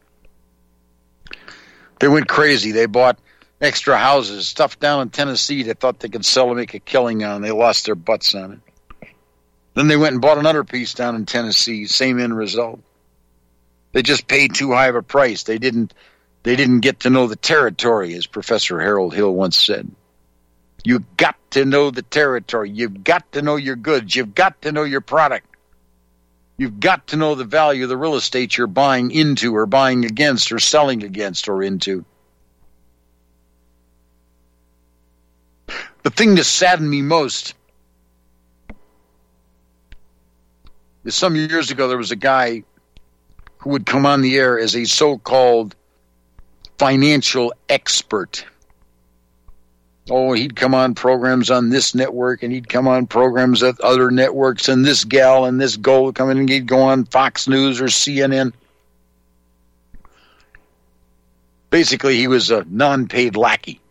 They went crazy. They bought extra houses, stuff down in Tennessee they thought they could sell and make a killing on. They lost their butts on it. Then they went and bought another piece down in Tennessee, same end result. They just paid too high of a price. They didn't get to know the territory, as Professor Harold Hill once said. You've got to know the territory. You've got to know your goods. You've got to know your product. You've got to know the value of the real estate you're buying into or buying against or selling against or into. The thing that saddened me most is some years ago there was a guy who would come on the air as a so-called financial expert. Oh, he'd come on programs on this network, and he'd come on programs at other networks, and this gal and this guy would come in, and he'd go on Fox News or CNN. Basically, he was a non-paid lackey.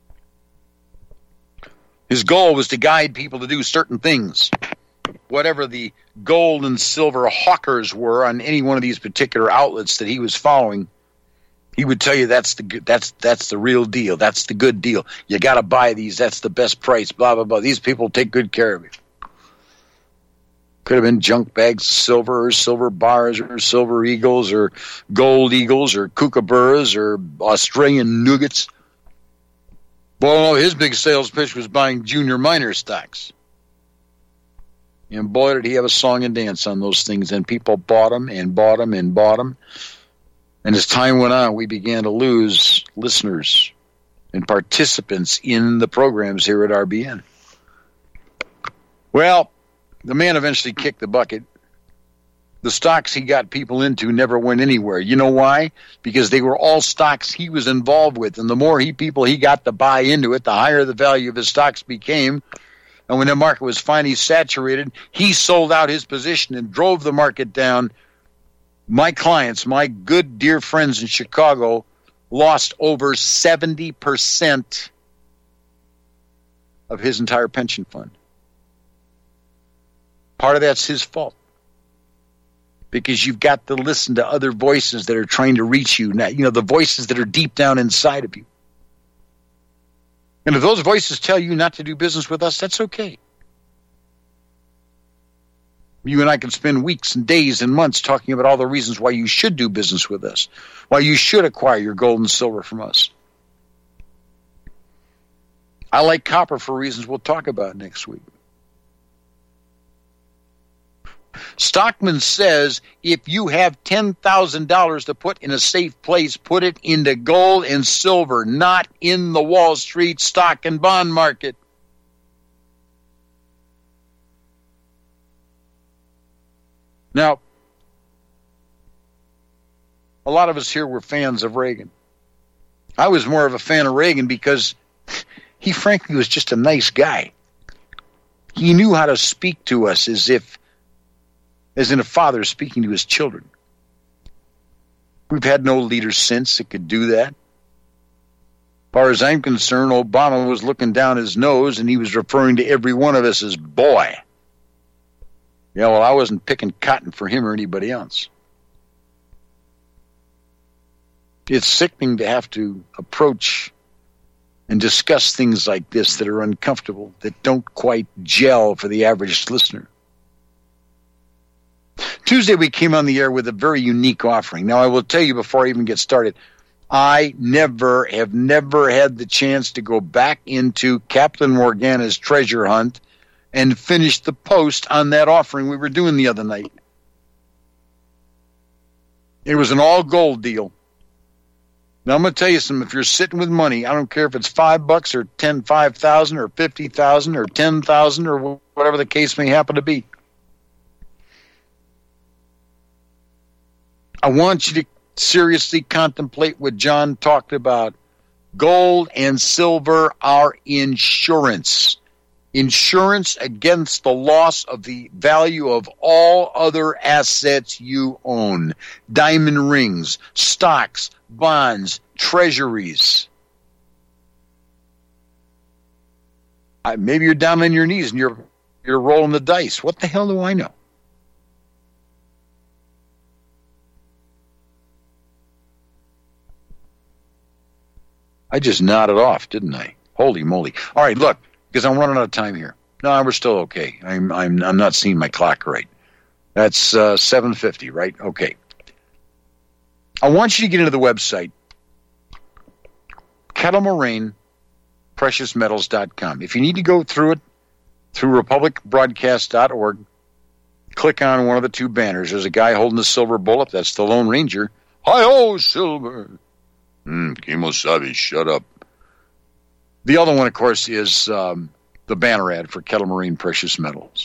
His goal was to guide people to do certain things. Whatever the gold and silver hawkers were on any one of these particular outlets that he was following, he would tell you that's the real deal. That's the good deal. You got to buy these. That's the best price. Blah blah blah. These people take good care of you. Could have been junk bags, silver, or silver bars, or silver eagles, or gold eagles, or kookaburras, or Australian nuggets. Well, his big sales pitch was buying junior minor stocks. And boy, did he have a song and dance on those things. And people bought them and bought them and bought them. And as time went on, we began to lose listeners and participants in the programs here at RBN. Well, the man eventually kicked the bucket. The stocks he got people into never went anywhere. You know why? Because they were all stocks he was involved with. And the more people he got to buy into it, the higher the value of his stocks became. And when the market was finally saturated, he sold out his position and drove the market down. My clients, my good dear friends in Chicago, lost over 70% of his entire pension fund. Part of that's his fault. Because you've got to listen to other voices that are trying to reach you. Now, the voices that are deep down inside of you. And if those voices tell you not to do business with us, that's okay. You and I can spend weeks and days and months talking about all the reasons why you should do business with us, why you should acquire your gold and silver from us. I like copper for reasons we'll talk about next week. Stockman says if you have $10,000 to put in a safe place, put it into gold and silver, not in the Wall Street stock and bond market. Now, a lot of us here were fans of Reagan. I was more of a fan of Reagan because he frankly was just a nice guy. He knew how to speak to us as in a father speaking to his children. We've had no leader since that could do that. As far as I'm concerned, Obama was looking down his nose and he was referring to every one of us as boy. Yeah, well, I wasn't picking cotton for him or anybody else. It's sickening to have to approach and discuss things like this that are uncomfortable, that don't quite gel for the average listener. Tuesday, we came on the air with a very unique offering. Now, I will tell you before I even get started, I have never had the chance to go back into Captain Morgana's treasure hunt and finish the post on that offering we were doing the other night. It was an all gold deal. Now I'm going to tell you something. If you're sitting with money, I don't care if it's $5 or 5,000 or 50,000 or 10,000 or whatever the case may happen to be. I want you to seriously contemplate what John talked about. Gold and silver are insurance. Insurance against the loss of the value of all other assets you own. Diamond rings, stocks, bonds, treasuries. Maybe you're down on your knees and you're rolling the dice. What the hell do I know? I just nodded off, didn't I? Holy moly. All right, look, because I'm running out of time here. No, we're still okay. I'm not seeing my clock right. That's 7:50, right? Okay. I want you to get into the website, Kettle Moraine, preciousmetals.com. If you need to go through it, through republicbroadcast.org, click on one of the two banners. There's a guy holding the silver bullet. That's the Lone Ranger. Hi-ho, silver. Kimosabe, shut up. The other one, of course, is the banner ad for Kettle Moraine Precious Metals.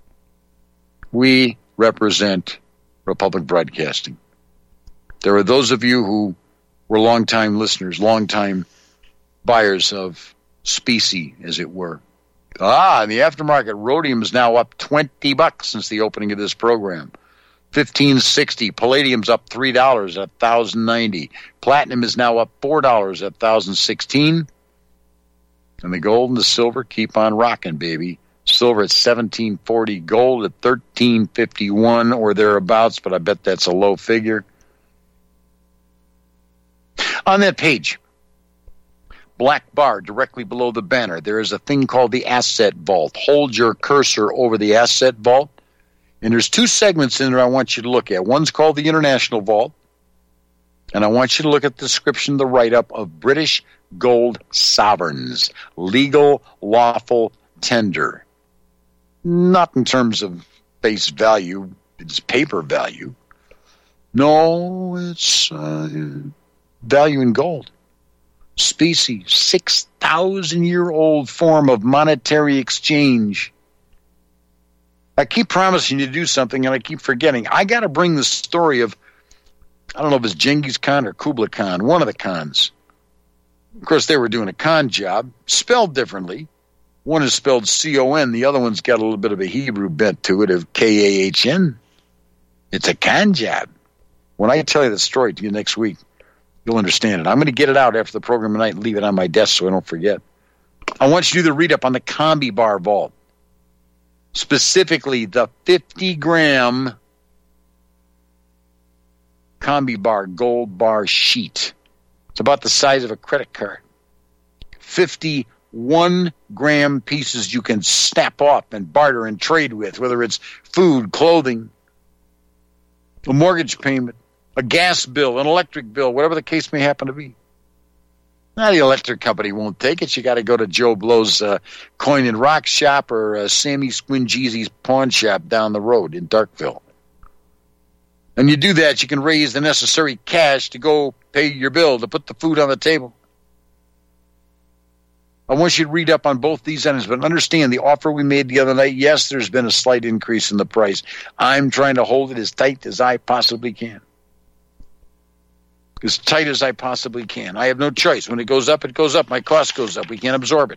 We represent Republic Broadcasting. There are those of you who were longtime listeners, longtime buyers of specie, as it were. In the aftermarket, rhodium is now up $20 since the opening of this program. $1,560. Palladium's up $3 at $1,090. Platinum is now up $4 at $1,016. And the gold and the silver keep on rocking, baby. Silver at $1,740. Gold at $1,351 or thereabouts, but I bet that's a low figure. On that page, black bar directly below the banner, there is a thing called the Asset Vault. Hold your cursor over the Asset Vault. And there's two segments in there I want you to look at. One's called the International Vault. And I want you to look at the description, the write-up of British gold sovereigns. Legal, lawful tender. Not in terms of face value. It's paper value. No, it's value in gold. Specie, 6,000-year-old form of monetary exchange. I keep promising you to do something, and I keep forgetting. I got to bring the story of, I don't know if it's Genghis Khan or Kublai Khan, one of the Khans. Of course, they were doing a con job, spelled differently. One is spelled C-O-N. The other one's got a little bit of a Hebrew bent to it of K-A-H-N. It's a con job. When I tell you the story to you next week, you'll understand it. I'm going to get it out after the program tonight and leave it on my desk so I don't forget. I want you to do the read-up on the Combi Bar Vault. Specifically, the 50-gram Combi Bar gold bar sheet. It's about the size of a credit card. 50 1-gram pieces you can snap off and barter and trade with, whether it's food, clothing, a mortgage payment, a gas bill, an electric bill, whatever the case may happen to be. Now, the electric company won't take it. You got to go to Joe Blow's coin and rock shop or Sammy Squingeezy's pawn shop down the road in Darkville. And you do that, you can raise the necessary cash to go pay your bill, to put the food on the table. I want you to read up on both these items, but understand the offer we made the other night, yes, there's been a slight increase in the price. I'm trying to hold it as tight as I possibly can. As tight as I possibly can. I have no choice. When it goes up, it goes up. My cost goes up. We can't absorb it.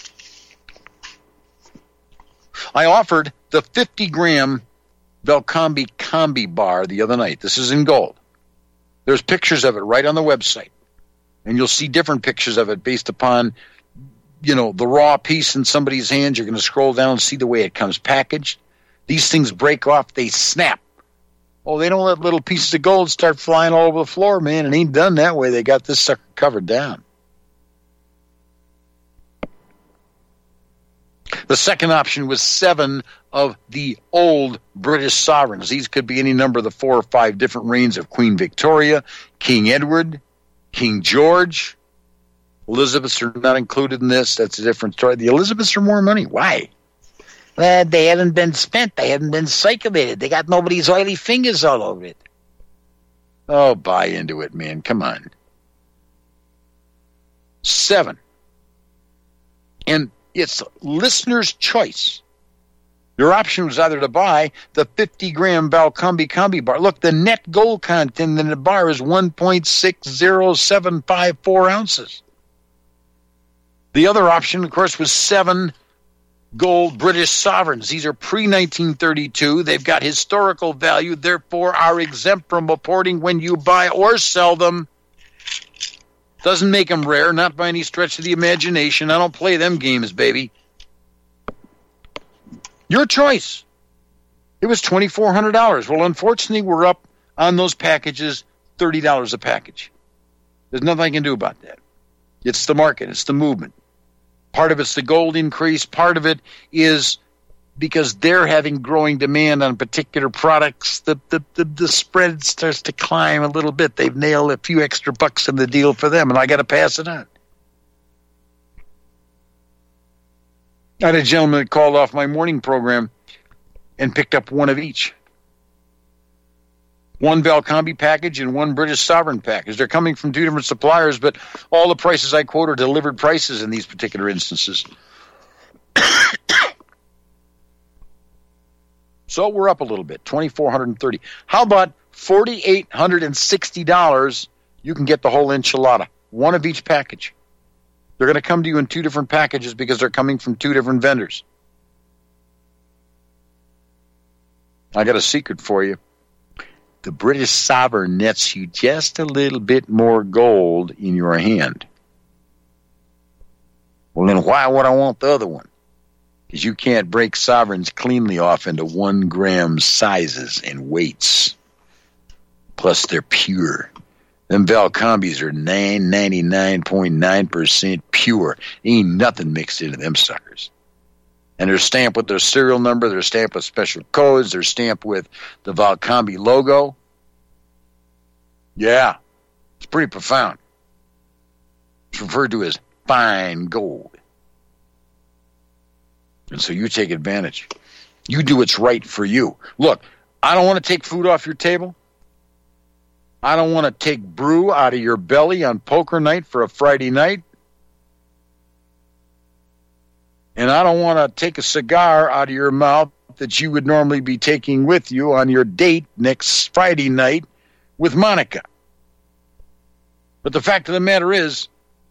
I offered the 50-gram Belcambi Combi Bar the other night. This is in gold. There's pictures of it right on the website. And you'll see different pictures of it based upon, the raw piece in somebody's hands. You're going to scroll down and see the way it comes packaged. These things break off. They snap. Oh, they don't let little pieces of gold start flying all over the floor, man. It ain't done that way. They got this sucker covered down. The second option was 7 of the old British sovereigns. These could be any number of the 4 or 5 different reigns of Queen Victoria, King Edward, King George. Elizabeths are not included in this. That's a different story. The Elizabeths are more money. Why? They haven't been spent. They haven't been circulated. They got nobody's oily fingers all over it. Oh, buy into it, man. Come on. 7. And it's listener's choice. Your option was either to buy the 50-gram Valcambi Combi bar. Look, the net gold content in the bar is 1.60754 ounces. The other option, of course, was 7 gold British sovereigns. These are pre-1932. They've got historical value, therefore are exempt from reporting when you buy or sell them. Doesn't make them rare, not by any stretch of the imagination. I don't play them games, baby. Your choice. It was $2,400. Well, unfortunately, we're up on those packages, $30 a package. There's nothing I can do about that. It's the market. It's the movement. Part of it's the gold increase. Part of it is because they're having growing demand on particular products. The spread starts to climb a little bit. They've nailed a few extra bucks in the deal for them, and I got to pass it on. I had a gentleman that called off my morning program and picked up one of each. One Valcambi package and one British Sovereign package. They're coming from 2 different suppliers, but all the prices I quote are delivered prices in these particular instances. So we're up a little bit, $2,430. How about $4,860? You can get the whole enchilada, one of each package. They're going to come to you in 2 different packages because they're coming from 2 different vendors. I got a secret for you. The British Sovereign nets you just a little bit more gold in your hand. Well, then why would I want the other one? Because you can't break sovereigns cleanly off into 1 gram sizes and weights. Plus, they're pure. Them Valcambis are 99.9% pure. Ain't nothing mixed into them suckers. And they're stamped with their serial number. They're stamped with special codes. They're stamped with the Valcambi logo. Yeah, it's pretty profound. It's referred to as fine gold. And so you take advantage. You do what's right for you. Look, I don't want to take food off your table. I don't want to take brew out of your belly on poker night for a Friday night. And I don't want to take a cigar out of your mouth that you would normally be taking with you on your date next Friday night with Monica. But the fact of the matter is,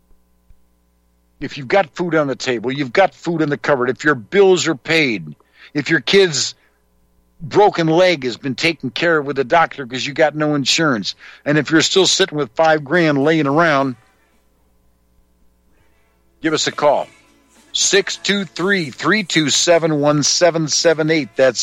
if you've got food on the table, you've got food in the cupboard, if your bills are paid, if your kid's broken leg has been taken care of with a doctor because you got no insurance, and if you're still sitting with $5,000 laying around, give us a call. 623-327-1778. That's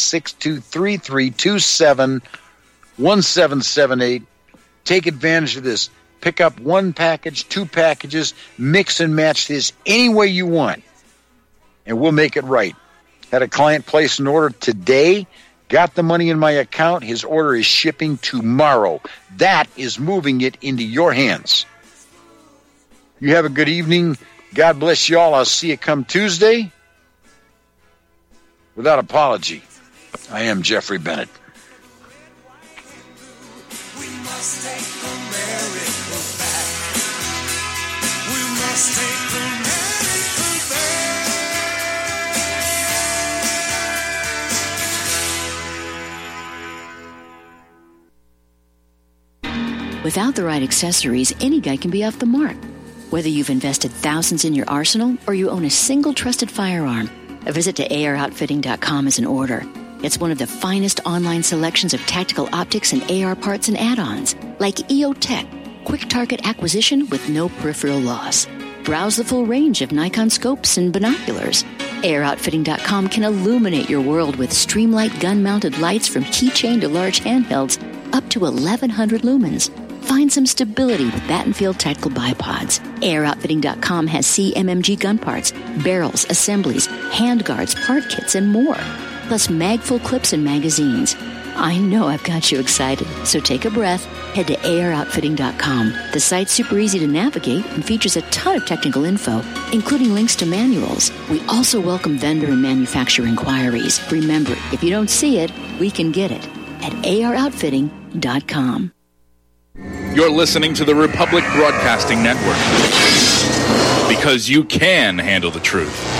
623-327-1778. Take advantage of this. Pick up 1 package, 2 packages, mix and match this any way you want, and we'll make it right. Had a client place an order today, got the money in my account. His order is shipping tomorrow. That is moving it into your hands. You have a good evening. God bless you all. I'll see you come Tuesday. Without apology, I am Jeffrey Bennett. We must take America back. We must take America back. Without the right accessories, any guy can be off the mark. Whether you've invested thousands in your arsenal or you own a single trusted firearm, a visit to AROutfitting.com is in order. It's one of the finest online selections of tactical optics and AR parts and add-ons, like EOTech, quick target acquisition with no peripheral loss. Browse the full range of Nikon scopes and binoculars. AROutfitting.com can illuminate your world with Streamlight gun-mounted lights from keychain to large handhelds up to 1,100 lumens. Find some stability with Battenfield Tactical Bipods. AirOutfitting.com has CMMG gun parts, barrels, assemblies, handguards, part kits, and more. Plus mag-full clips and magazines. I know I've got you excited, so take a breath. Head to AROutfitting.com. The site's super easy to navigate and features a ton of technical info, including links to manuals. We also welcome vendor and manufacturer inquiries. Remember, if you don't see it, we can get it at AROutfitting.com. You're listening to the Republic Broadcasting Network, because you can handle the truth.